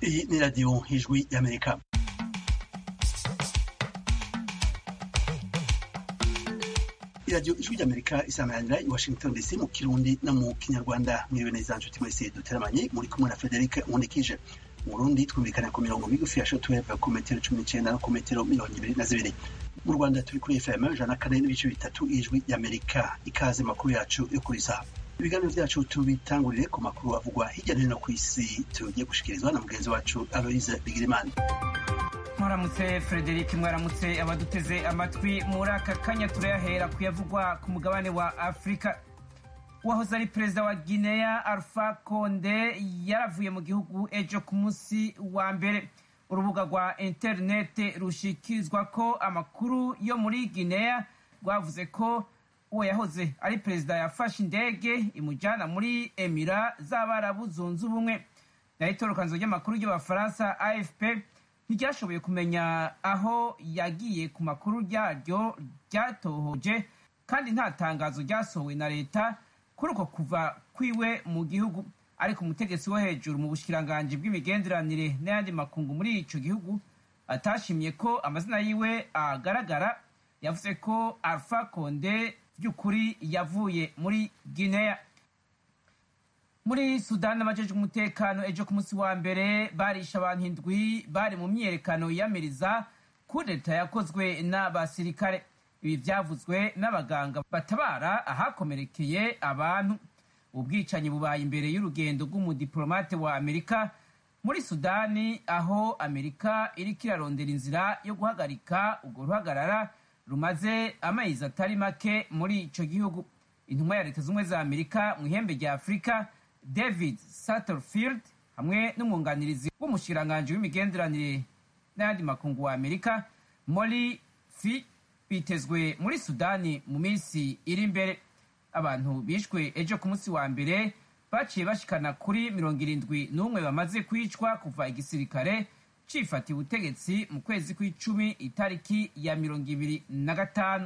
Iyi ni radiyo ijwi y'Amerika. Iradiyo ijwi y'Amerika isamanira i Washington DC mu Kirundi no mu Kinyarwanda. Mwiriwe neza nshuti mwese duteramanye, muri kumwe na Frederic Nkundikije. Mu Burundi twumvikana ku mirongo migufi ya shortwave ku metero 19 no ku metero 22. Mu Rwanda turi kuri FM 104.3 ijwi y'Amerika. Ikaze makuru yacu yo kuri saha. Ibiganiro vyacu tubitangurire ku makuru avugwa hirya no hino ku isi, tugiye gushikirizwa na mugenzi wacu Aloise Bigirimana. Mwaramutse Frederic, mwaramutse abaduteze amatwi. Muri aka kanya turayahera kuyavugwa ku mugabane wa Afrika. Uwahoze ari perezida wa Guinea Alpha Condé yaravuye mu gihugu ejo ku munsi wa mbere. Urubuga rwa internet rushikirizwa ko amakuru yo muri Guinea rwavuze ko uwo yahoze ari perezida yafashe indege imujyana muri Emira z'Abarabu Zunze Ubumwe. Itorokanzo ry'amakuru y'Abafaransa AFP ntiryashoboye kumenya aho yagiye ku makuru yaryo ryatohoje, kandi nta tangazo ryasohowe na leta kuri uko kuva kwiwe mu gihugu. Ariko umutegetsi wo hejuru mu bushikiranganji bw'imigenderanire n'ayandi makungu muri ico gihugu atashimye ko amazina yiwe agaragara, yavuze ko Alpha Condé by'ukuri yavuye muri Guinea. Muri Sudan abajejwe umutekano ejo ku munsi wa mbere barisha abantu 7 bari mu myiyerekano yamiriza kudeta yakozwe n'abasirikare. Ibi vyavuzwe n'abaganga batabara ahakomerekeye abantu. Ubwicanyi bubaye imbere y'urugendo rw'umudiplomate wa Amerika muri Sudani, aho Amerika iriko irarondera inzira yo guhagarika urwo ruhagarara rumaze amezi atari make muri ico gihugu. Intumwa ya Leta Zunze za Amerika mu ihembe rya Afrika David Satterfield hamwe n'umwunganirizi w'umushikiranganji w'imigenderanire n'ayandi makungu wa Amerika Molly Fi bitezwe muri Sudani mu minsi iri imbere. Abantu bishwe ejo ku munsi wa mbere baciye bashikana kuri 71 bamaze kwicwa kuva igisirikare cifatiye ubutegetsi mu kwezi kw'icumi itariki ya 25.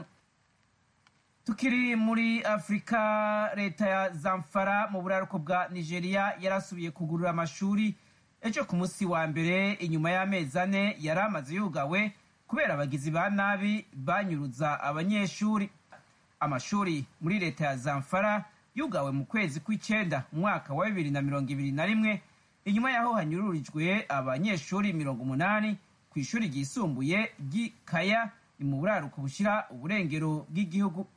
Tukiri muri Afrika, leta ya Zamfara mu buraruko bwa Nigeria yarasubiye kugurura amashuri ejo ku munsi wa mbere inyuma y'amezi 4 yari amaze yugawe kubera abagizi ba nabi banyuruza abanyeshuri. Amashuri muri leta ya Zamfara yugawe mu kwezi kw'icenda mwaka wa 2021 inyuma yaho hanyururijwe abanyeshuri 80 ku ishuri ryisumbuye ry'Ikaya ni mu buraruko bushira uburengero bw'igihugu.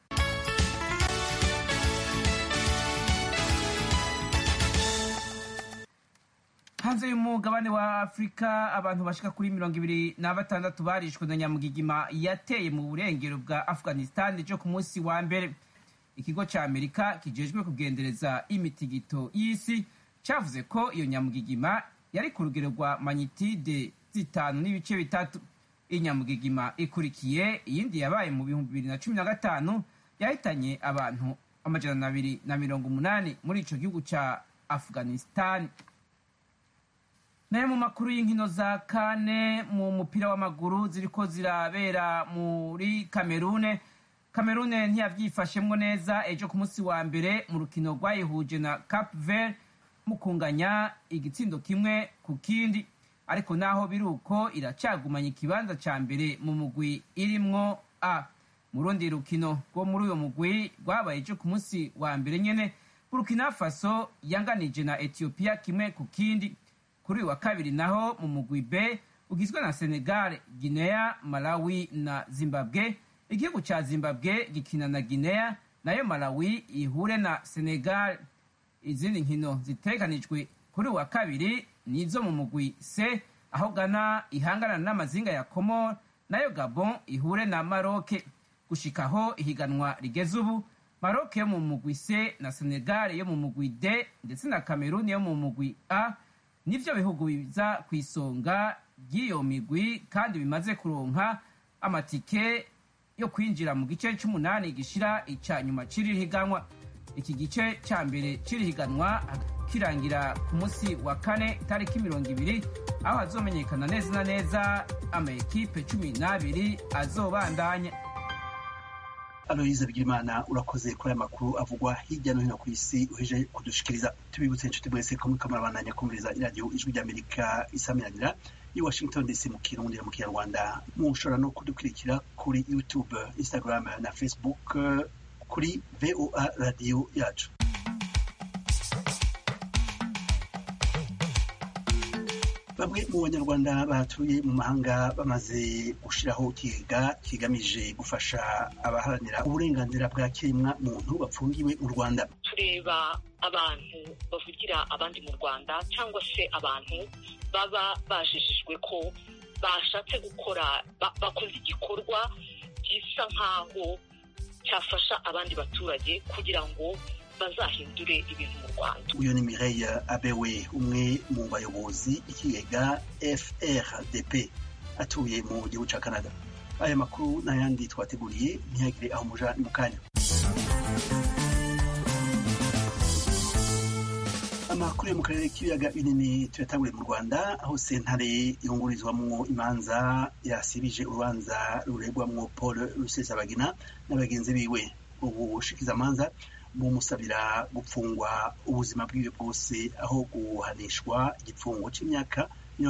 Hanze y'umugabane wa Afrika, abantu bashika kuri 26 barishwe na nyamugigima yateye mu burengero bwa Afghanistan ejo ku munsi wa mbere. Ikigo ca Amerika kijejwe kugendereza imitigito y'isi cavuze ko iyo nyamugigima yari ku rugero rwa magnitude 5.3. Inyamugigima ikurikiye iyindi yabaye mu 2015 yahitanye abantu 280 muri ico gihugu ca Afghanistan. Naye mu makuru y'inkino za kane mu mupira w'amaguru ziriko zirabera muri Kamerune ntiyavyifashemwo neza ejo ku munsi wa mbere mu rukino rwayihuje na Cap Vert mu kunganya igitsindo kimwe ku kindi. Ariko naho biruko iracagumanya ikibanza ca mbere mu mugwi irimwo A. Mu rundi rukino rwo muri uyo mugwi rwabaye ejo ku munsi wa mbere nyene, Burkina Faso yanganije na Ethiopia kimwe ku kindi. Kuri wa kabiri naho mu mugwi B ugizwe na Senegal, Guinea, Malawi na Zimbabwe. Igihugu ca Zimbabwe gikina na Guinea, nayo Malawi ihure na Senegal. Izindi nkino ziteganijwe kuri wa kabiri nizo mu mugwi C, aho Ghana ihangana n'amazinga ya Comor, nayo Gabon ihure na Maroc. Gushikaho ihiganwa rigeze ubu, Maroc yo mu mugwi C na Senegal yo mu mugwi D ndetse na Cameroon yo mu mugwi A nivyo bihugu biza kwisonga ry'iyo migwi, kandi bimaze kuronka amatike yo kwinjira mu gice c'8 gishira ica nyuma c'iri higanwa. Iki gice ca mbere c'iri higanwa kirangira ku munsi wa kane itariki 20, aho hazomenyekana neza na neza ama ekipe 12 azobandanya. Aloyize Bigirimana urakoze kuri aya makuru avugwa hirya no hino ku isi uheje kudushikiriza. Tubibutse inshuti mwese ko muriko murabandanya kumviriza iradiyo Ijwi ry'Amerika isamiranira i Washington DC mu Kirundi mu Kinyarwanda. Mushobora no kudukurikira kuri YouTube, Instagram na Facebook kuri VOA Radio yacu. Bamwe mu banyarwanda batuye mu mahanga bamaze gushiraho ikigega kigamije gufasha abaharanira uburenganzira bwa kiremwa muntu bapfungiwe mu Rwanda. Tureba abantu bavugira abandi mu Rwanda cyangwa se abantu baba bajijijwe ko bashatse gukora bakoze igikorwa gisa nkaho cyafasha abandi baturage kugira ngo bazahindure ibintu mu Rwanda. Uyu ni Mireille Abewe, umwe mu bayobozi ikigega FRDP atuye mu gihugu ca Canada. Aya makuru n'ayandi twateguriye ntihagire aho muja mu kanya. Amakuru yo mu karere k'ibiyaga binini tuyatanguriye mu Rwanda, aho sentare yungurizwamwo imanza yasibije urubanza ruregwamwo Paul Rusesabagina n'abagenzi biwe. Ubu bushikizamanza bumusabira gupfungwa ubuzima bwiwe bwose aho guhanishwa igifungo c'imyaka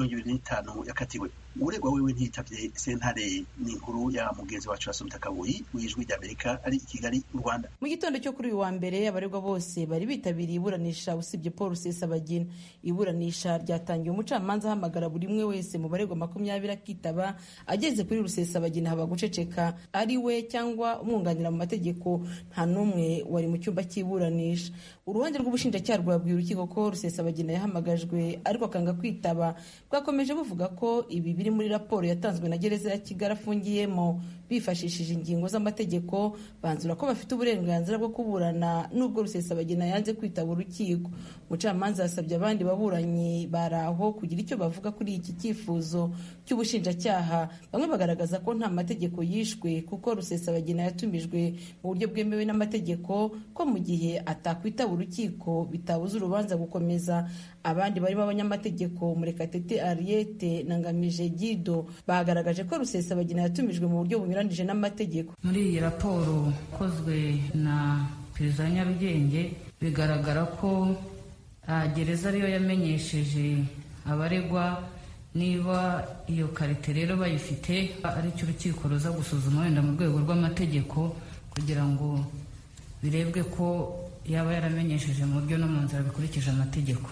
25 yakatiwe. Uregwa wewe ntiyitavye sentare. Ni inkuru ya mugenzi wacu Asumta Kaboyi w'Ijwi ry'Amerika ari i Kigali mu Rwanda. Mu gitondo cyo kuri uyu wa mbere abaregwa bose bari bitabiriye iburanisha usibye Paul Rusesabagina. Iburanisha ryatangiye umucamanza ahamagara buri umwe wese mu baregwa 20 akitaba. Ageze kuri Rusesabagina haba guceceka, ari we cyangwa umwunganira mu mategeko nta numwe wari mu cyumba cy'iburanisha. Uruhande rw'ubushinjacyaha rwabwiye urukiko ko Rusesabagina yahamagajwe ariko akanga kwitaba. Bwakomeje buvuga ko ibi biri muri raporo yatanzwe na gereza ya Kigali afungiyemo. Bifashishije ingingo z'amategeko banzura ko bafite uburenganzira bwo kuburana nubwo Rusesabagina yanze kwitaba urukiko. Umucamanza yasabye abandi baburanyi baraho kugira icyo bavuga kuri iki cyifuzo cy'ubushinjacyaha. Bamwe bagaragaza ko nta mategeko yishwe kuko Rusesabagina yatumijwe mu buryo bwemewe n'amategeko, ko mu gihe atakwitaba urukiko bitabuza urubanza gukomeza. Abandi barimo abanyamategeko Murekatete Ariete na Ngamije Gido bagaragaje ko Rusesabagina yatumijwe mu buryo bunyuranije n'amategeko. Muri iyi raporo ikozwe na Perezida Nyarugenge bigaragara ko gereza ariyo yamenyesheje abaregwa. Niba iyo karite rero bayifite ari cyo urukiko ruza gusuzuma wenda mu rwego rw'amategeko kugira ngo birebwe ko yaba yaramenyesheje mu buryo no mu nzira bikurikije amategeko.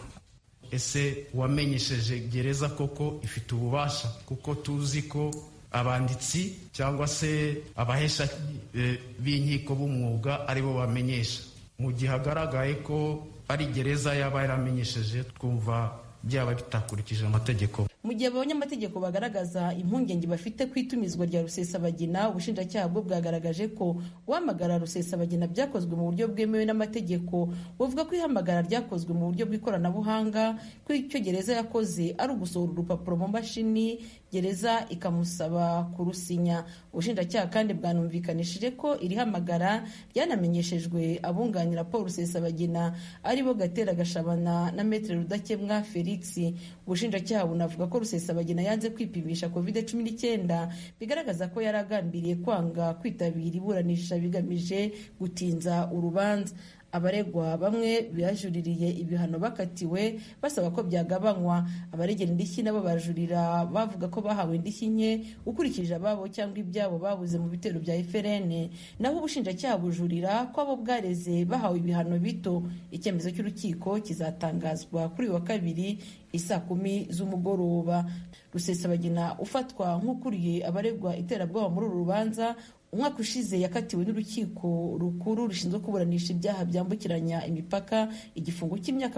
Ese wamenyesheje gereza koko ifite ububasha? Kuko tuzi ko abanditsi cyangwa se abahesha b'inkiko b'umwuga aribo bamenyesha. Mu gihe hagaragaye ko ari gereza yaba yaramenyesheje, twumva byaba bitakurikije amategeko. Mu gihe abanyamategeko bagaragaza impungenge bafite ku itumizwa rya Rusesabagina, ubushinjacyaha bwo bwagaragaje ko guhamagara Rusesabagina byakozwe mu buryo bwemewe n'amategeko. Buvuga ko ihamagara ryakozwe mu buryo bw'ikoranabuhanga, ko icyo gereza yakoze ari ugusohora urupapuro mu mashini, gereza ikamusaba kurusinya. Ubushinjacyaha kandi bwanumvikanishije ko iri hamagara ryanamenyeshejwe abunganira Paul Rusesabagina aribo Gatera Gashabana na Maître Rudakemwa Felix. Ubushinjacyaha bunavuga ko Rusesabagina yanze kwipimisha COVID-19, bigaragaza ko yaragambiriye kwanga kwitabira iburanisha bigamije gutinza urubanza. Abaregwa bamwe bajuririye ibihano bakatiwe basaba ko byagabanywa. Abaregera indishyi nabo bajurira bavuga ko bahawe indishyi nke ukurikije ababo cyangwa ibyabo babuze mu bitero bya FRN. Naho ubushinjacyaha bujurira ko abo bwareze bahawe ibihano bito. Icyemezo cy'urukiko kizatangazwa kuri wa kabiri isaa 10 z'umugoroba. Rusesabagina ufatwa nk'ukuriye abaregwa iterabwoba muri uru rubanza, umwaka ushize yakatiwe n'urukiko rukuru rushinzwe kuburanisha ibyaha byambukiranya imipaka igifungo cy'imyaka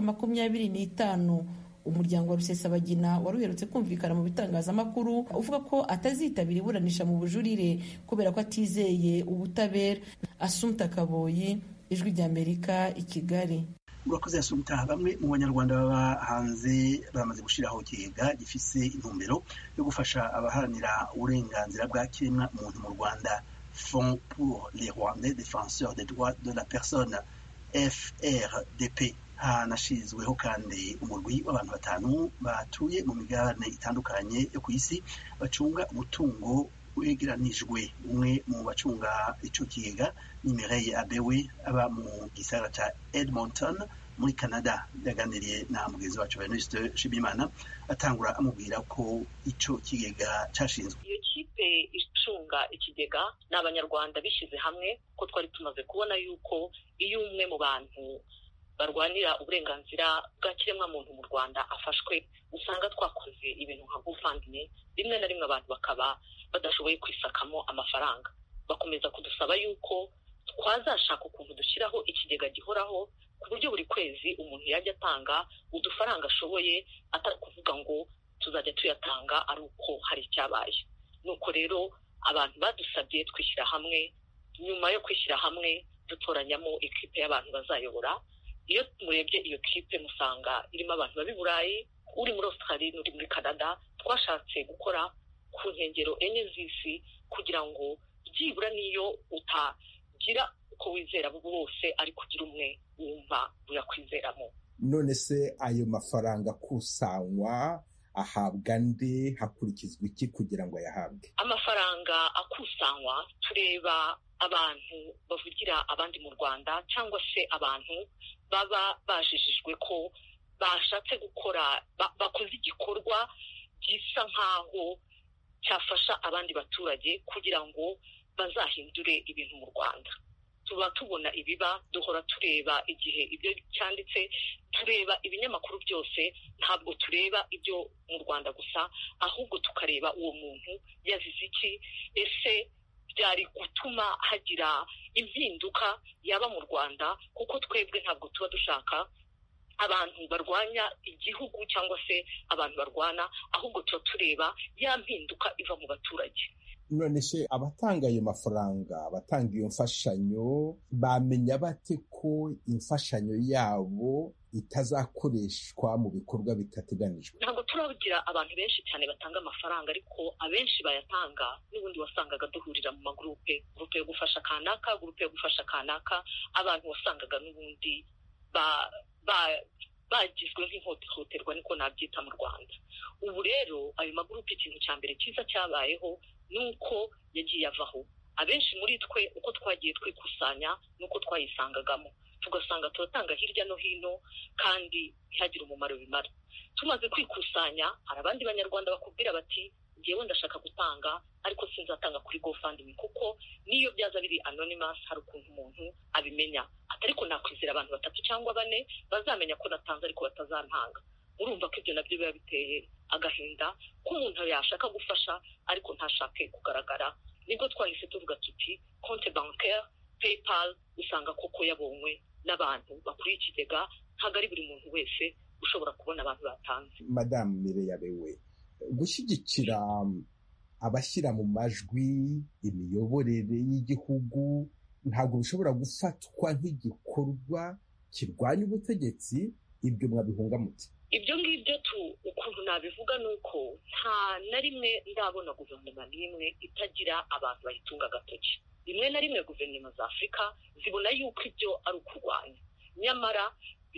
25. Umuryango wa Rusesabagina wari uherutse kumvikana mu bitangazamakuru uvuga ko atazitabira iburanisha mu bujurire kubera ko atizeye ubutabera. Asumta Kaboyi, Ijwi ry'Amerika, i Kigali. Urakoze Asumta. Bamwe mu banyarwanda baba hanze bamaze gushiraho ikigega gifise intumbero yo gufasha abaharanira uburenganzira bwa kiremwa muntu mu Rwanda, Fonds pour les Rwandais défenseurs des droits de la personne, FRDP. Hanashizweho kandi umurwi w'abantu 5 batuye mu migabane itandukanye yo ku isi bacunga umutungo wegeranijwe. umwe mu bacunga ico kigega ni Mireille Abewe aba mu gisagara ca Edmonton muri Canada. Yaganiriye na mugenzi wacu Venuste Nshimiyimana atangura amubwira ko ico kigega cashinzwe. Iyo kipe icunga ikigega ni abanyarwanda bishyize hamwe, ko twari tumaze kubona yuko iyo umwe mu bantu barwanira uburenganzira bwa kiremwamuntu mu Rwanda afashwe, usanga twakoze ibintu nka GoFundMe. Rimwe na rimwe abantu bakaba badashoboye kwisakamo amafaranga, bakomeza kudusaba yuko twazashaka ukuntu dushyiraho ikigega gihoraho, ku buryo buri kwezi umuntu yajya atanga udufaranga ashoboye, atari kuvuga ngo tuzajya tuyatanga ari uko hari icyabaye. Nuko rero abantu badusabye twishyira hamwe. Nyuma yo kwishyira hamwe dutoranyamo ikipe y'abantu bazayobora. Iyo murebye iyo kipe musanga irimo abantu bari Burayi, uri muri Australia n'uri muri Canada. Twashatse gukora ku nkengero enye z'isi kugira ngo byibura niyo utagira uko wizera bose, ariko kugira umwe wumva uyakwizeramo. None se ayo mafaranga akusanywa ahabwa nde, hakurikizwa iki kugira ngo ayahabwe? Amafaranga akusanywa tureba abantu bavugira abandi mu Rwanda, cyangwa se abantu baba bajijijwe ko bashatse gukora bakoze igikorwa gisa nkaho cyafasha abandi baturage kugira ngo bazahindure ibintu mu Rwanda. Tuba tubona ibiba, duhora tureba igihe ibyo cyanditse, tureba ibinyamakuru byose, ntabwo tureba ibyo mu Rwanda gusa, ahubwo tukareba uwo muntu yazize iki, ese byari gutuma hagira impinduka yaba mu Rwanda, kuko twebwe ntabwo tuba dushaka abantu barwanya igihugu cyangwa se abantu barwana, ahubwo tuba tureba ya mpinduka iva mu baturage. None se abatanga ayo mafaranga, abatanga iyo mfashanyo, bamenya bate ko imfashanyo yabo itazakoreshwa mu bikorwa bitateganijwe? Ntabwo turagira abantu benshi cyane batanga amafaranga, ariko abenshi bayatanga n'ubundi wasangaga duhurira mu magurupe, gurupe yo gufasha kanaka, gurupe yo gufasha kanaka. Abantu wasangaga n'ubundi bagizwe nk'ihohoterwa, niko nabyita mu Rwanda. Ubu rero ayo magurupe ikintu cya mbere cyiza cyabayeho nuko yagiye avaho. Abenshi muri twe uko twagiye twikusanya nuko twayisangagamo, tugasanga turatanga hirya no hino kandi ntihagire umumaro bimara. Tumaze kwikusanya, hari abandi banyarwanda bakubwira bati ngewe ndashaka gutanga, ariko sinzatanga kuri GoFundMe kuko niyo byaza biri anonymous hari ukuntu umuntu abimenya. Ariko nakwizera abantu 3 cyangwa 4 bazamenya ko natanze ariko batazantanga. Urumva ko ibyo nabyo biba biteye agahinda ko umuntu yashaka gufasha ariko ntashake kugaragara. Nibwo twahise tuvuga tuti compte bancaire, PayPal, usanga koko yabonywe n'abantu bakuriye ikigega, ntabwo ari buri muntu wese ushobora kubona abantu batanze. Madame Mireille Abewe, gushyigikira abashyira mu majwi imiyoborere y'igihugu ntabwo bishobora gufatwa nk'igikorwa kirwanya ubutegetsi, ibyo mwabihunga muti? Ibyo ngibyo ukuntu nabivuga nuko nta na rimwe ndabona guverinoma n'imwe itagira abantu bayitunga agatoki. Rimwe na rimwe guverinoma za Afurika zibona yuko ibyo ari ukurwanya, nyamara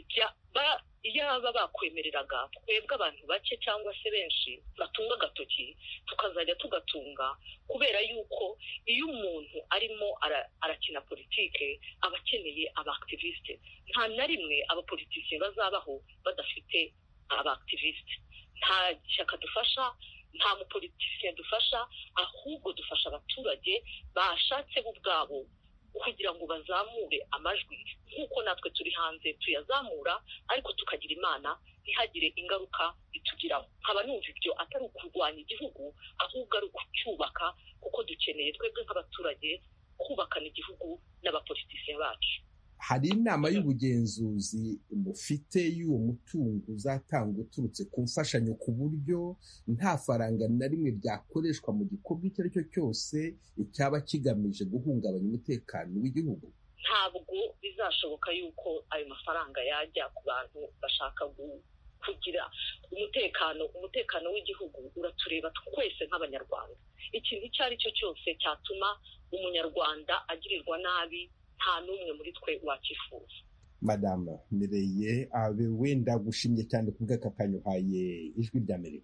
iyo baba bakwemereraga twebwe abantu bake cyangwa se benshi batunga agatoki, tukazajya tugatunga, kubera yuko iyo umuntu arimo arakina politike aba akeneye abaaktiviste. Nta na rimwe abapolitisiye bazabaho badafite abaaktiviste. Nta shyaka dufasha, nta mupolitisiye dufasha, ahubwo dufasha abaturage bashatse bo ubwabo kugira ngo bazamure amajwi nk'uko natwe turi hanze tuyazamura, ariko tukagira imana ntihagire ingaruka bitugiraho. Nkaba numva ibyo atari ukurwanya igihugu, ahubwo ari ukucyubaka, kuko dukeneye twebwe nk'abaturage kubakana igihugu n'abapolitisiye bacu. Hari inama y'ubugenzuzi mufite y'uwo mutungo uzatanga uturutse ku mfashanyo, ku buryo nta faranga na rimwe ryakoreshwa mu gikorwa icyo ari cyo cyose icyaba kigamije guhungabanya umutekano w'igihugu? Ntabwo bizashoboka yuko ayo mafaranga yajya ku bantu bashaka kugira umutekano w'igihugu. Uratureba twese nk'abanyarwanda. Ikintu icyo ari cyo cyose cyatuma umunyarwanda agirirwa nabi, nta n'umwe muri twe wakifuza. Madame Mireille Abewe, ndagushimye cyane ku bw'aka kanya uhaye Ijwi ry'Amerika.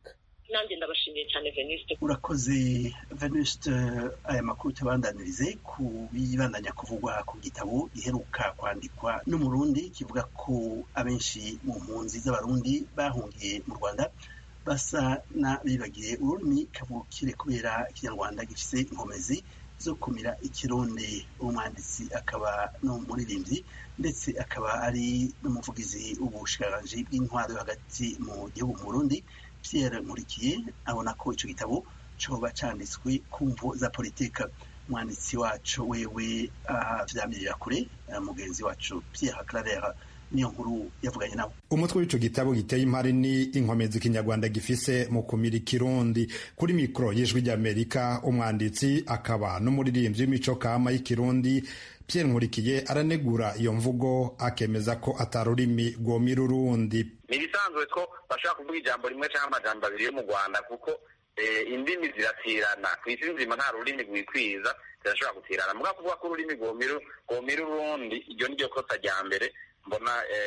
nanjye ndabashimiye cyane Venuste. Urakoze Venuste. Aya makuru tubandanirize ku bibandanya kuvugwa ku gitabo giheruka kwandikwa n'umurundi kivuga ko abenshi mu mpunzi z'abarundi bahungiye mu Rwanda basa n'abibagiye ururimi kavukire kubera ikinyarwanda gifise inkomezi zo kumira ikirundi. Umwanditsi akaba n'umuririmbyi ndetse akaba ari n'umuvugizi w'ubushikiranganji bw'intwaro hagati mu gihugu mu Burundi, Pierre Nkurikiye, abona ko ico gitabo coba canditswe ku mvo za politika. Umwanditsi wacu wewe vyamirira kure mugenzi wacu Pierre Claver niyo nkuru yavuganye nawe. Umutwe w'ico gitabo giteye impari ni inkomezi ikinyarwanda gifise mu kumira ikirundi. Kuri mikro y'Ijwi ry'Amerika, umwanditsi akaba n'umuririmbyi w'imico kama y'ikirundi Pierre Nkurikiye aranegura iyo mvugo, akemeza ko atarurimi rwomira urundi. Ni bisanzwe ko bashaka kuvuga ijambo rimwe cyangwa amajambo abiri yo mu Rwanda, kuko indimi ziratirana kw'isi nzima, nta rurimi rwikwiza zirashobora gutirana. Muga kuvuga ko ururimi rwomira urundi, iryo niryo kosa rya mbere mbona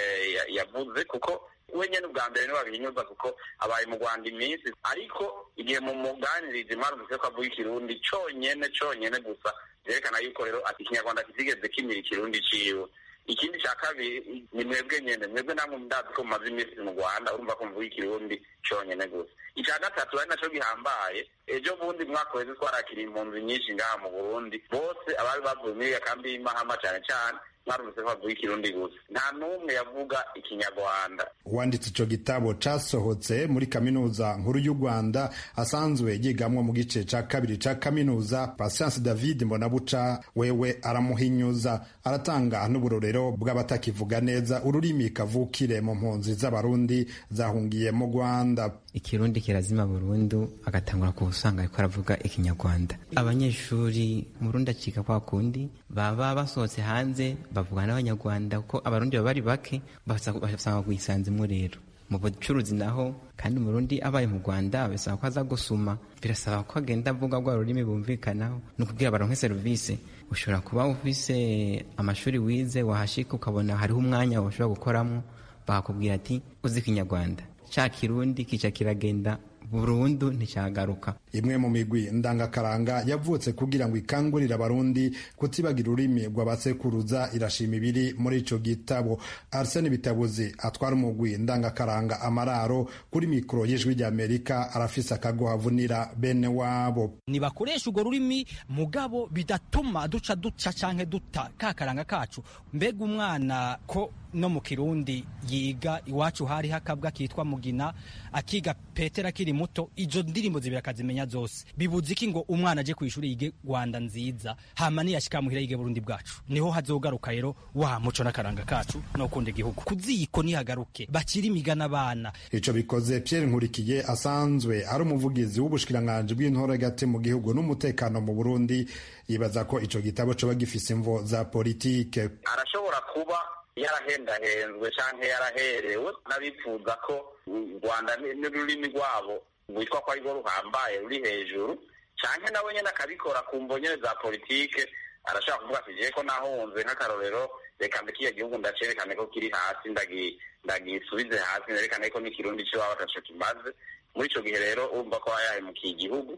yavuze, kuko we nyene ubwa mbere niwe babihinyuza, kuko abaye mu Rwanda iminsi, ariko igihe mu muganirizi mwarumvise ko avuga ikirundi conyene gusa, vyerekana yuko rero ati ikinyarwanda kitigeze kimira ikirundi ciwe. Ikindi ca kabiri ni mwebwe nyene, mwebwe namwe ndazi ko mumaze iminsi mu Rwanda, urumva ko mvuga ikirundi conyene gusa. Ica gatatu ari naco gihambaye, ejo bundi mwaka weze twarakiriye impunzi nyinshi ngaha mu Burundi, bose abari bavuye muri iyo kambi y'Imahama cane cane mwarumvise ko bavuga ikirundi gusa, nta n'umwe yavuga ikinyarwanda. Uwanditse ico gitabo casohotse muri kaminuza nkuru y'u Rwanda, asanzwe yigamwo mu gice ca kabiri ca kaminuza, Patience David Mbonabuca, wewe aramuhinyuza, aratanga n'uburorero bw'abatakivuga neza ururimi kavukire mu mpunzi z'abarundi zahungiye mu Rwanda. Ikirundi kirazima burundu, agatangura kuusanga ariko aravuga ikinyarwanda. Abanyeshuri Murundi acika kwa kundi baba basohotse hanze bavugana n'abanyarwanda, kuko abarundi baba bari bake, basanga kwisanzemwo. Rero mu bucuruzi naho kandi Murundi abaye mu Rwanda bisaba ko aza gusuma, birasaba ko agenda avuga rwa rurimi bumvikanaho, no kugira baronke service. Ushobora kuba ufise amashuri wize, wahashika ukabona hariho umwanya woshobora gukoramo, bakakubwira ati uzi ikinyarwanda, ca kirundi kica kiragenda burundu nticyagaruka. Imwe mu migwi ndangakaranga yavutse kugira ngo ikangurire abarundi kutibagira ururimi rw'abasekuruza irashima ibiri muri ico gitabo. Arsene Bitabuzi atwara umugwi ndangakaranga Amararo, kuri mikro y'Ijwi ry'Amerika arafise akagohavunira bene wabo. Nibakoresha urwo rurimi mugabo bidatuma duca canke duta kakaranga kacu. Mbega umwana ko no mu Kirundi yiga iwacu hari hakabwa kitwa Mugina, akiga Petera kiri muto, izo ndirimbo zibira kazimenya zose. Bibuze iki ngo umwana aje kwishuri yige Rwanda nziza, hama niyashika muhira yige Burundi bwacu, niho hazogaruka rero wa muco n'akaranga kacu no kunda igihugu. Kuziko nihagaruke bakiri imigana abana. Ico bikoze Pierre Nkurikiye asanzwe ari umuvugizi w'ubushikiranganji bw'intore hagati mu gihugu n'umutekano mu Burundi, yibaza ko ico gitabo coba gifise imvo za politike. Arashobora kuba yarahendahenzwe canke yaraherewe n'abifuza ko u Rwanda n'ururimi rwabo witwa ko arirwo ruhambaye ruri hejuru, canke nawe nyene akabikora ku mvo nyene za politike. Arashaka kuvuga ati je ko nahunze nk'akarorero, reka mbikiye gihugu ndacerekane ko kiri hasi, ndagisubize hasi, nerekane ko n'ikirundi c'iwabo ataco kimaze. Muri ico gihe rero urumva ko yahemukiye igihugu,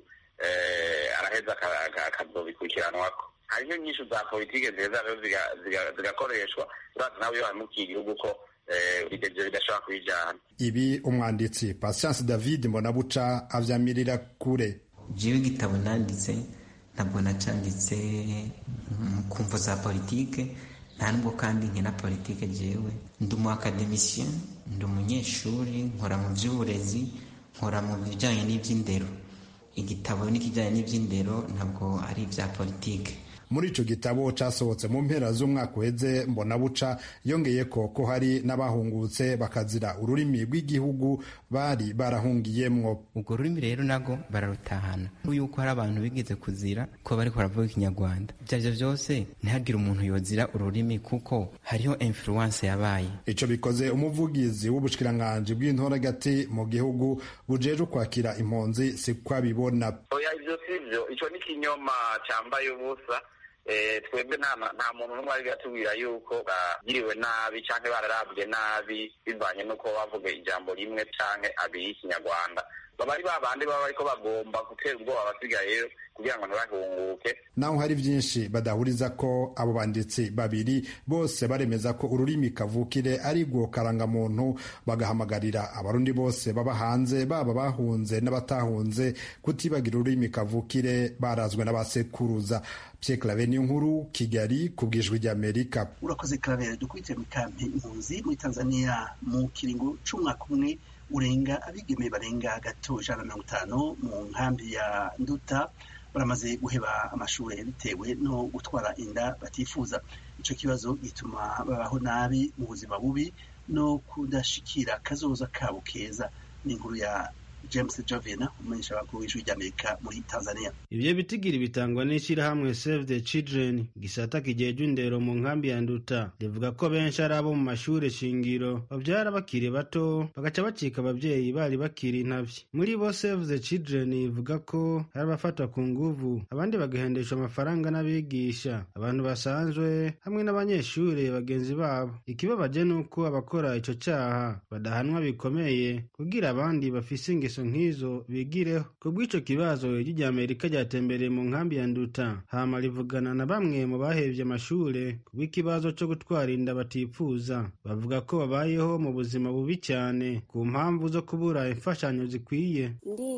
araheza akazobikurikiranwako. Hariho nyinshi za politike zeza rero zigakoreshwa, urazi nawe iyo wahemukiye igihugu ko ivyo bidashobora kubijana. Ibi umwanditsi Patience David Mbonabuca avyamirira kure. Jewe igitabo nanditse ntabwo nacanditse ku mvo za politike, nta nubwo kandi nkina politike. Jewe ndi umu academicien, ndi umunyeshuri, nkora mu vy'uburezi, nkora mu bijanye n'ivy'indero. Igitabo n'ikijanye n'ivy'indero ntabwo ari ivya politike. Muri ico gitabo casohotse mu mpera z'umwaka uheze, Mbonabuca yongeye ko hari n'abahungutse bakazira ururimi rw'igihugu bari barahungiyemwo. Ubwo rurimi rero nago bararutahana, yuko hari abantu bigize kuzira ko bariko baravuga ikinyarwanda. Ivyo vyose ntihagire umuntu yozira ururimi, kuko hariho influence yabaye. Ico bikoze umuvugizi w'ubushikiranganji bw'intore hagati mu gihugu bujeje kwakira impunzi si kwabibona. Oya, ivyo sivyo, ico ni kinyoma cambaye ubusa. Twebwe nta muntu n'umwe ari gatubwira yuko bagiriwe nabi canke bararabwe nabi bivanye nuko bavuga ijambo rimwe canke abiri y'ikinyarwanda. baba ari babandi baba bariko bagomba gutera ubwoba abasigayeyo kugira ngo ntibahunguke. Naho hari byinshi badahuriza ko abo banditsi babiri bose baremeza ko ururimi kavukire ari rwo karangamuntu, bagahamagarira abarundi bose baba hanze baba bahunze n'abatahunze kutibagira ururimi kavukire barazwe n'abasekuruza. Pierre Claver Niyonkuru, Kigali, ku bw'Ijwi ry'Amerika. Urakoze Claver. Dukurikire mu kampi impunzi muri Tanzania mu kiringo c'umwaka umwe urenga abigeme barenga gato 150 mu nkambi ya Nduta baramaze guheba amashuri bitewe no gutwara inda batifuza. Ico kibazo gituma babaho nabi mu buzima bubi no kudashikira kazoza kabo keza. Ni inkuru ya James Jovena, umumenyesha makuru w'Ijwi ry'Amerika muri Tanzania. Ivyo bitigiri bitangwa n'ishirahamwe Save the Children gisata kijejwe indero mu nkambi ya Nduta, rivuga ko benshi ari abo mu mashure shingiro bavyara bakiri bato bagaca bacika abavyeyi bari bakiri intavyi. Muri bo Save the Children ivuga ko hari abafatwa ku nguvu, abandi bagahendeshwa amafaranga n'abigisha, abantu basanzwe hamwe n'abanyeshure bagenzi babo. Ikibabaje nuko abakora ico caha badahanwa bikomeye kugira abandi bafise ingeso nk'izo bigireho. Kubw'ico kibazo Ijwi ry'Amerika ryatembereye mu nkambi ya Nduta hama rivugana na bamwe mu bahevye amashure kubw'ikibazo co gutwara inda batifuza. Bavuga ko babayeho mu buzima bubi cyane ku mpamvu zo kubura imfashanyo zikwiye.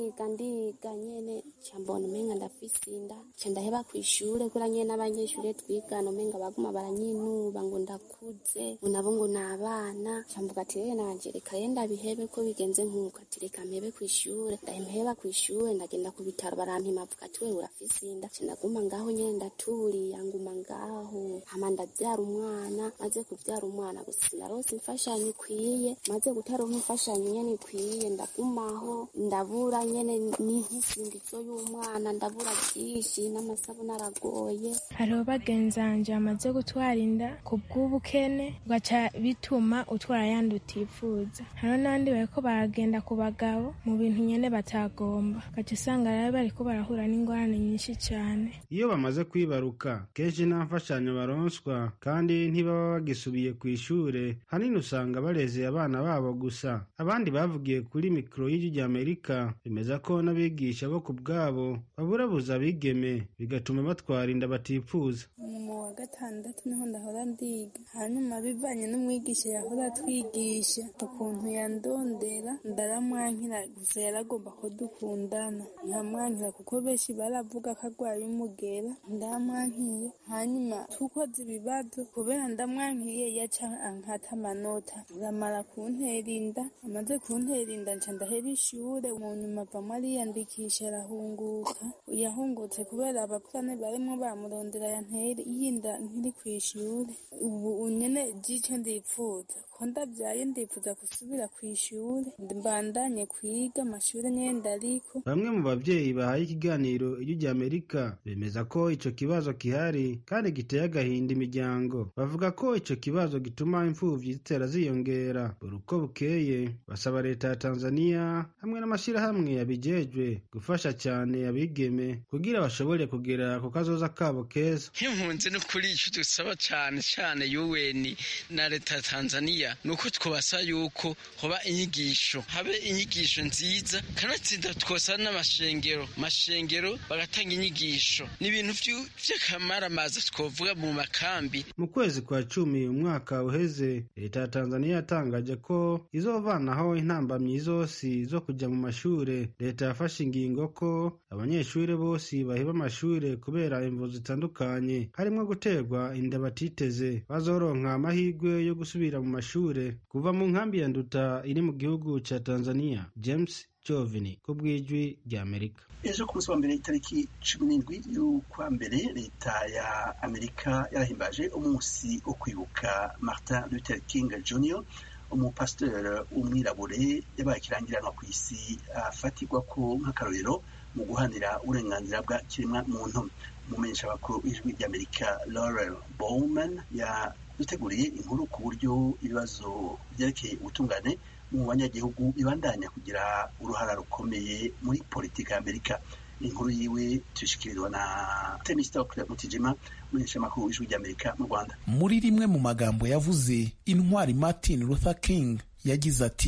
Ndiga nyene cyambona umenga ndafise inda cyandaheba kw'ishure kura nyene n'abanyeshure twigana umenga baguma baranyinuba ngo ndakuze unabo ngo nabana cyamvuga ati rero nanje reka yenda bihebe ko bigenze nk'uko ati reka mpebe kw'ishure ndaheba kw'ishure ndagenda ku bitaro barampima avuga ati wewe urafise inda cyandaguma ngaho nyene ndaturiya nguma ngaho hama ndavyara umwana maze kuvyara umwana gusa sinarose imfashanyo ikwiye maze gutaronka imfashanyo nyene ikwiye ndagumaho ndabura nyene n'inkisingizo y'umwana ndabura byinshi n'amasabune aragoye. Hariho bagenzanje bamaze gutwara inda ku bw'ubukene ugaca bituma utwara yandi utifuza. Hariho n'abandi bariko baragenda ku bagabo mu bintu nyene batagomba ugaca usanga rero bariko barahura n'ingorane nyinshi cyane. Iyo bamaze kwibaruka kenshi nta mfashanyo baronswa kandi ntibaba bagisubiye ku ishure, hanini usanga barezeye abana babo gusa. Abandi bavugiye kuri mikoro y'Ijwi ry'Amerika bemeza ko n'abigisha bo ku bwabo baburabuza abigeme bigatuma batwara inda batifuza. Mu wa gatandatu niho ndahora ndiga, hanyuma bivanye n'umwigisha yahora atwigisha ukuntu yandondera ndaramwankira gusa yaragomba ko dukundana nkamwankira kuko benshi baravuga ko agwaye umugera ndamwankiye, hanyuma tukoze ibibazo kubera ndamwankiye yaca ankata amanota uramara kuntera inda, amaze kuntera inda nca ndaheba ishure mu nyuma avamo ariyandikisha arahunguka. Yahungutse kubera abapfane barimwo bamurondera yantere yinda nkiri kw'ishure. Ubu nyene jice ndipfuza ko ndavyaye ndifuza gusubira kw'ishure mbandanye kwiga amashure nyene ndariko. Bamwe mu bavyeyi bahaye ikiganiro Ijwi ry'Amerika bemeza ko ico kibazo kihari kandi giteye agahinda imiryango. Bavuga ko ico kibazo gituma imfuvyi zitera ziyongera buri uko bukeye. Basaba leta ya Tanzania hamwe n'amashirahamwe yabijejwe gufasha cyane abigeme kugira bashobore kugera ku kazoza kabo keza. Nk'impunzi n'ukuri ico dusaba cane cane UN na leta ya Tanzania nuko twabasa yuko hoba inyigisho, habe inyigisho nziza kanatsinda twosa n'amashengero bagatanga inyigisho n'ibintu vy'akamaramaza twovuga mu makambi. Mu kwezi kwa 10 umwaka uheze leta ya Tanzania yatangaje ko izovanaho intambamyi zose zo kuja mu mashure. Leta yafashe ingingo ko abanyeshure bose baheba amashure kubera imvo zitandukanye harimwo guterwa inda batiteze bazoronka amahirwe yo gusubira mu mashure. Kuva mu nkambi ya Nduta iri mu gihugu ca Tanzania, James Jovini ku bw'Ijwi ry'Amerika. Ejo ku munsi wa mbere itariki 17 y'ukwa mbere leta ya Amerika yarahimbaje umunsi wo kwibuka Martin Luther King Jr., umupasteur umwirabure yabaye ikirangiranwa ku isi afatirwa ko nk'akarorero mu guhanira uburenganzira bwa kiremwa muntu. Umumenyesha bakuru w'Ijwi ry'Amerika Laurel Bowman yaduteguriye inkuru ku buryo ibibazo byerekeye ubutungane mu banyagihugu bibandanya kugira uruhara rukomeye muri politika ya Amerika. Inkuru yiwe tushikirizwa na Temistokle Mutijima, umumenyesha makuru w'Ijwi ry'Amerika mu Rwanda. Muri rimwe mu magambo yavuze, intwari Martin Luther King yagize ati,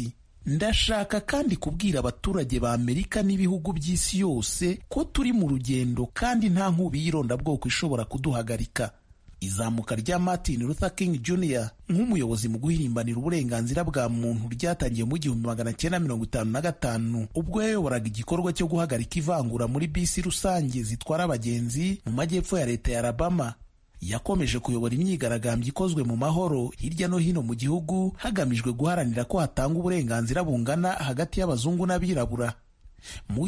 ndashaka kandi kubwira abaturage ba Amerika n'ibihugu by'isi yose ko turi mu rugendo kandi nta nkubi y'irondabwoko ishobora kuduhagarika. Izamuka rya Martin Luther King Jr. nk'umuyobozi mu guhirimbanira uburenganzira bwa muntu ryatangiye mu 1955 ubwo yayoboraga igikorwa cyo guhagarika ivangura muri bisi rusange zitwara abagenzi mu majyepfo ya leta ya Alabama. Yakomeje kuyobora imyigaragambyo ikozwe mu mahoro hirya no hino mu gihugu hagamijwe guharanira ko hatanga uburenganzira bungana hagati y'abazungu n'abirabura. Mu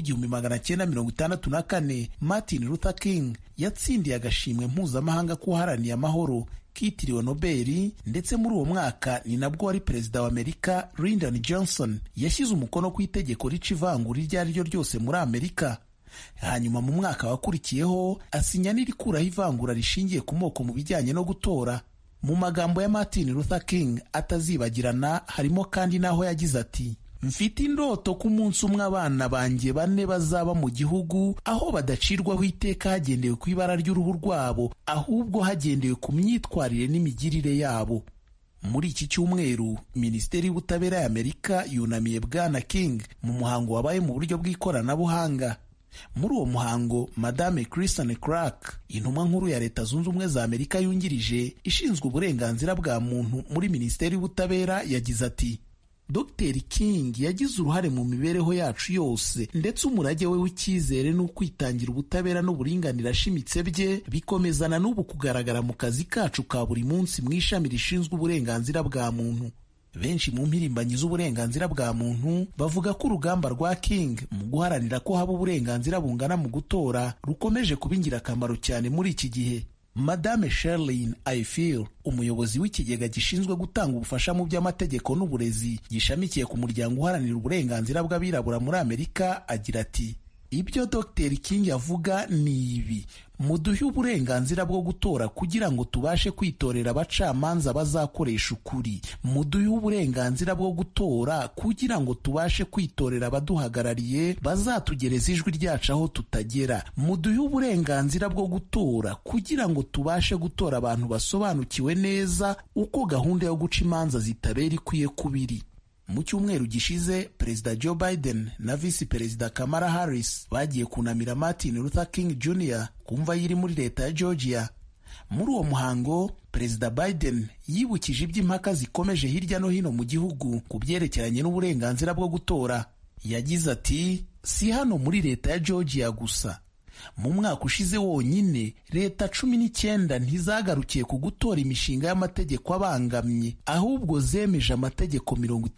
1964 Martin Luther King yatsindiye agashimwe mpuzamahanga k'uwaharaniye amahoro kitiriwe Nobel, ndetse muri uwo mwaka ni nabwo wari perezida wa Amerika Lyndon Johnson yashyize umukono ku itegeko rica ivangura iryo ari ryo ryose muri Amerika. Hanyuma mu mwaka wakurikiyeho asinya n'irikuraho ivangura rishingiye ku moko mu bijyanye no gutora. Mu magambo ya Martin Luther King atazibagirana harimo kandi n'aho yagize ati: mfite indoto ko umunsi umwe abana banjye 4 bazaba mu gihugu aho badacirwaho iteka hagendewe ku ibara ry'uruhu rwabo, ahubwo hagendewe ku myitwarire n'imigirire yabo. Muri iki cyumweru Minisiteri y'Ubutabera ya Amerika yunamiye Bwana King mu muhango wabaye mu buryo bw'ikoranabuhanga. Muri uwo muhango Madame Kristen Clark, intumwa nkuru ya Leta Zunze Ubumwe za Amerika yungirije ishinzwe uburenganzira bwa muntu muri Minisiteri y'Ubutabera, yagize ati: Dr. King yagize uruhare mu mibereho yacu yose, ndetse umurage we w'icyizere n'ukwitangira ubutabera n'uburinganire ashimitse bye bikomezana n'ubu kugaragara mu kazi kacu ka buri munsi mu ishami rishinzwe uburenganzira bwa muntu. Benshi mu mpirimbanyi z'uburenganzira bwa muntu bavuga ko urugamba rwa King mu guharanira ko haba uburenganzira bungana mu gutora rukomeje kuba ingirakamaro cyane muri iki gihe. Madame Sherlyn Ifill, umuyobozi w'ikigega gishinzwe gutanga ubufasha mu by'amategeko n'uburezi gishamikiye ku muryango uharanira uburenganzira bw'abirabura muri Amerika, agira ati: ibyo Dr. King avuga ni ibi: muduhe uburenganzira bwo gutora kugira ngo tubashe kwitorera abacamanza bazakoresha ukuri. Muduhe uburenganzira bwo gutora kugira ngo tubashe kwitorera abaduhagarariye bazatugereza ijwi ryacu aho tutagera. Muduhe uburenganzira bwo gutora kugira ngo tubashe gutora abantu basobanukiwe neza uko gahunda yo guca imanza zitabera ikwiye kubiri. Mu cyumweru gishize Perezida Joe Biden na Visi Perezida Kamala Harris bagiye kunamira Martin Luther King Jr. kumva yiri muri leta ya Georgia. Muri uwo muhango Perezida Biden yibukije iby'impaka zikomeje hirya no hino mu gihugu ku byerekeranye n'uburenganzira bwo gutora. Yagize ati: si hano muri leta ya Georgia gusa. Mu mwaka ushize wonyine leta 19 ntizagarukiye ku gutora imishinga y'amategeko abangamye, ahubwo zemeje amategeko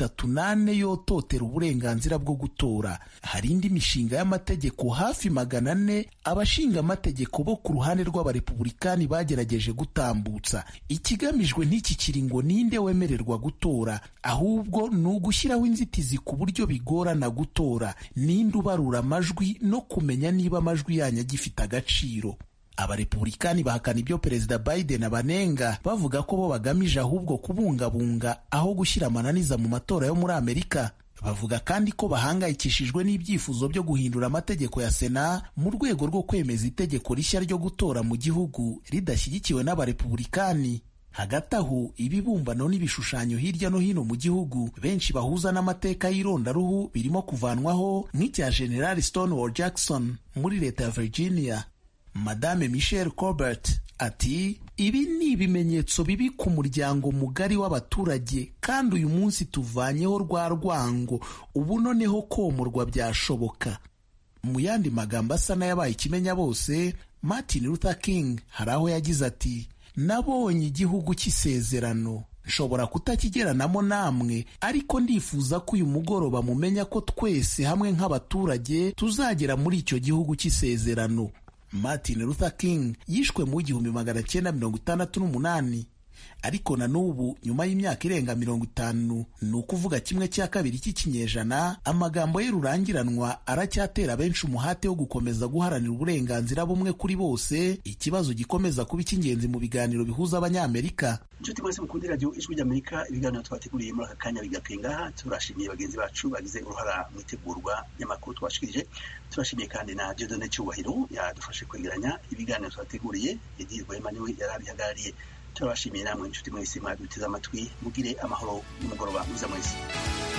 38 yototera uburenganzira bwo gutora. Hari indi mishinga y'amategeko hafi 400 abashinga amategeko bo ku ruhande rw'abarepublikani bagerageje gutambutsa. Ikigamijwe n'iki kiri ngo ninde wemererwa gutora, ahubwo ni ugushyiraho inzitizi ku buryo bigorana gutora, ninde ubarura amajwi no kumenya niba amajwi yanyu agifite agaciro. Abarepublikani bahakana ibyo Perezida Biden abanenga, bavuga ko bo bagamije ahubwo kubungabunga aho gushyira amananiza mu matora yo muri Amerika. Bavuga kandi ko bahangayikishijwe n'ibyifuzo byo guhindura amategeko ya Sena mu rwego rwo kwemeza itegeko rishya ryo gutora mu gihugu ridashyigikiwe n'abarepublikani. Hagati aho ibibumbano n'ibishushanyo hirya no hino mu gihugu benshi bahuza n'amateka y'irondaruhu birimo kuvanwaho, nk'icya General Stonewall Jackson muri leta ya Virginia. Madame Michelle Colbert ati: ibi ni ibimenyetso bibi ku muryango mugari w'abaturage, kandi uyu munsi tuvanyeho rwa rwango, ubu noneho komorwa byashoboka. Mu yandi magambo asa n'ayabaye ikimenya bose, Martin Luther King hari aho yagize ati: nabonye igihugu cy'isezerano, nshobora kutakigeranamo namwe, ariko ndifuza ko uyu mugoroba mumenya ko twese hamwe nk'abaturage tuzagera muri icyo gihugu cy'isezerano. Martin Luther King yishwe mu 1968, ariko na n'ubu nyuma y'imyaka irenga 50, ni ukuvuga 1/2 cy'ikinyejana, amagambo ye rurangiranwa aracyatera benshi umuhate wo gukomeza guharanira uburenganzira bumwe kuri bose, ikibazo gikomeza kuba icy'ingenzi mu biganiro bihuza abanyamerika. Inshuti mwese mukunda radio Ijwi ry'Amerika, ibiganiro twateguriye muri aka kanya bigapenga. Turashimiye bagenzi bacu bagize uruhara mu itegurwa y'amakuru twashikirije. Turashimiye kandi na Dieudonné Cyubahiro yadufashe kwegeranya ibiganiro twateguriye. Edirwa Emmanuel yarabihagarariye. Turabashimiye namwe inshuti mwese mwaduteze amatwi, mugire amahoro y'umugoroba mwiza mwese.